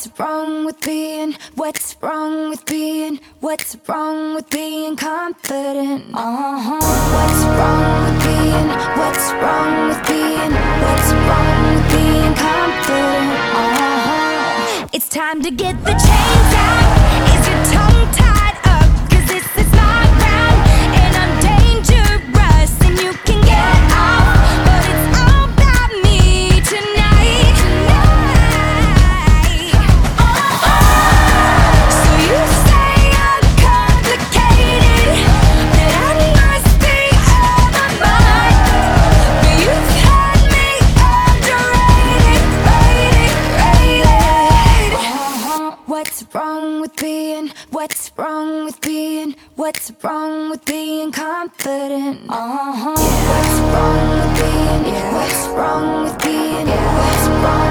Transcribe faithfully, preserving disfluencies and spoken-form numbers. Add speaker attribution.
Speaker 1: What's wrong with being, what's wrong with being, what's wrong with being confident? Uh-huh. What's wrong with being, what's wrong with being, what's wrong with being confident? Uh-huh. It's time to get the chains out. Is your tongue tied up? Cause this is my round, and I'm dangerous, and you can get off, but it's all about me tonight. Tonight. Oh, so you say I'm complicated, that I must be on my mind, but you've had me underrated, rated, rated. Uh-huh. What's wrong with being, what's wrong with being, what's wrong with being confident? Uh-huh. What's wrong with being, what's wrong with being, what's wrong